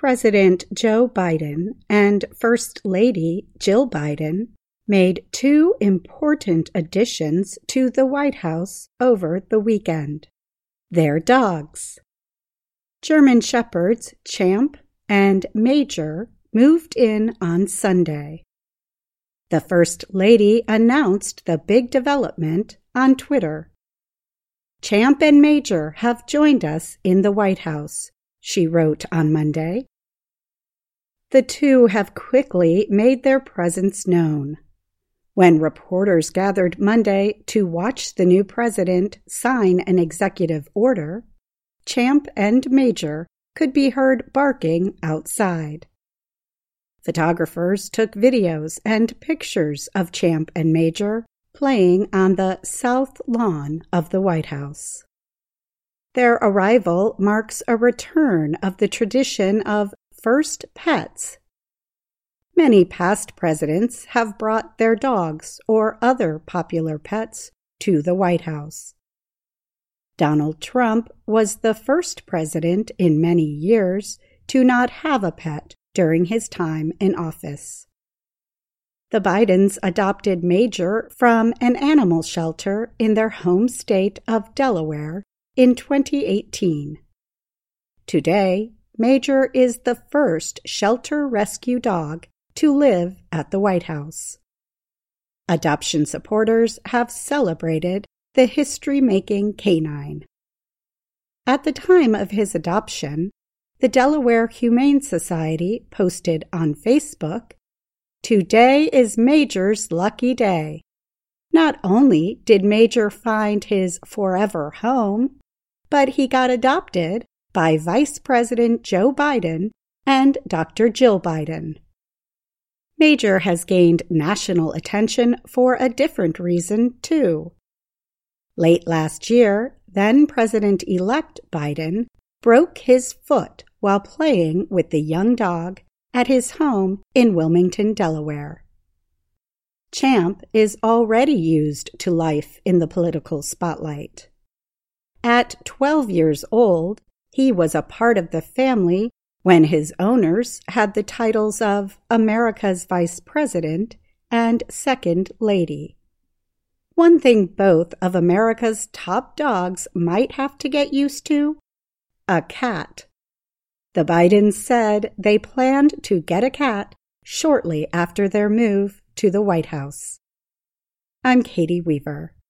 President Joe Biden and First Lady Jill Biden made two important additions to the White House over the weekend. Their dogs. German Shepherds Champ and Major moved in on Sunday. The First Lady announced the big development on Twitter. "Champ and Major have joined us in the White House," she wrote on Monday. The two have quickly made their presence known. When reporters gathered Monday to watch the new president sign an executive order, Champ and Major could be heard barking outside. Photographers took videos and pictures of Champ and Major playing on the south lawn of the White House. Their arrival marks a return of the tradition of first pets. Many past presidents have brought their dogs or other popular pets to the White House. Donald Trump was the first president in many years to not have a pet during his time in office. The Bidens adopted Major from an animal shelter in their home state of Delaware in 2018. Today, Major is the first shelter rescue dog to live at the White House. Adoption supporters have celebrated the history-making canine. At the time of his adoption, the Delaware Humane Society posted on Facebook, "Today is Major's lucky day. Not only did Major find his forever home, but he got adopted by Vice President Joe Biden and Dr. Jill Biden." Major has gained national attention for a different reason, too. Late last year, then-President-elect Biden broke his foot while playing with the young dog at his home in Wilmington, Delaware. Champ is already used to life in the political spotlight. At 12 years old, he was a part of the family when his owners had the titles of America's Vice President and Second Lady. One thing both of America's top dogs might have to get used to: a cat. The Bidens said they planned to get a cat shortly after their move to the White House. I'm Katie Weaver.